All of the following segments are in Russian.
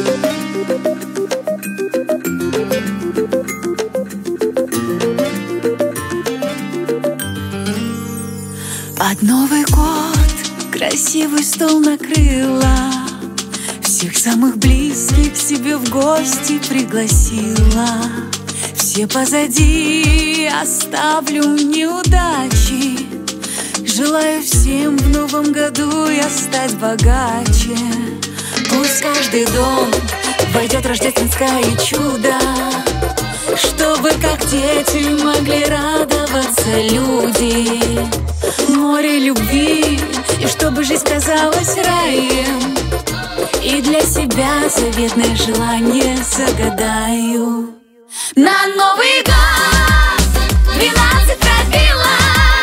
Под Новый год красивый стол накрыла, всех самых близких к себе в гости пригласила. Все позади, оставлю неудачи. Желаю всем в новом году я стать богаче. Пусть в каждый дом войдет рождественское чудо, чтобы как дети могли радоваться люди. Море любви, и чтобы жизнь казалась раем, и для себя заветное желание загадаю. На Новый год 12 пробила,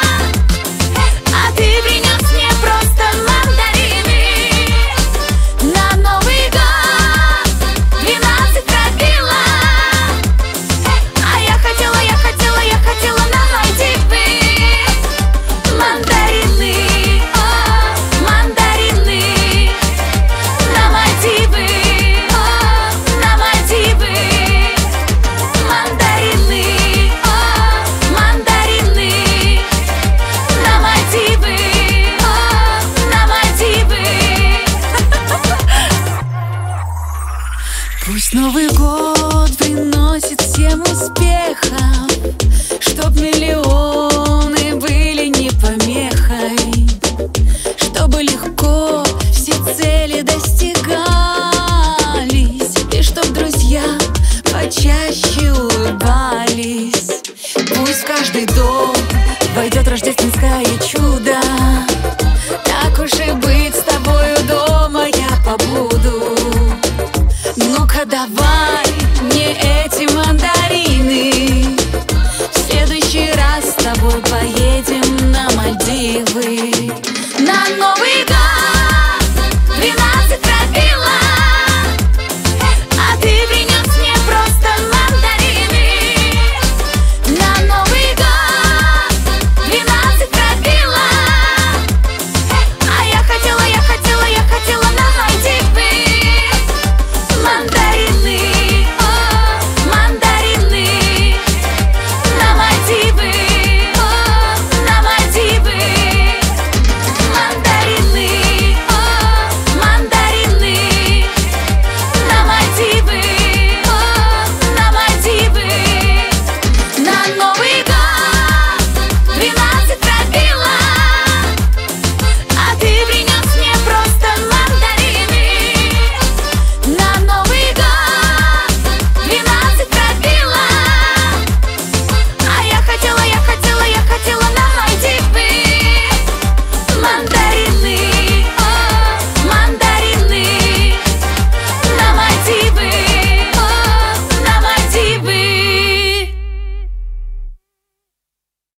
а ты принес мне просто мандарины. На Новый год 12 пробила, а я хотела на Мальдивы. Мандарины, о, мандарины, на Мальдивы, о, на Мальдивы. Мандарины, о, мандарины, на Мальдивы, о, на Мальдивы. Пусть Новый год приносит всем успехов, чтоб миллионы были не помехой, чтобы легко все цели достигались, и чтоб друзья почаще улыбались. Пусть в каждый дом войдет рождественское чудо. Так уж и быть, с тобою дома я побуду. Ну-ка давай мне эти мандарины, в следующий раз с тобой поедем на Мальдивы.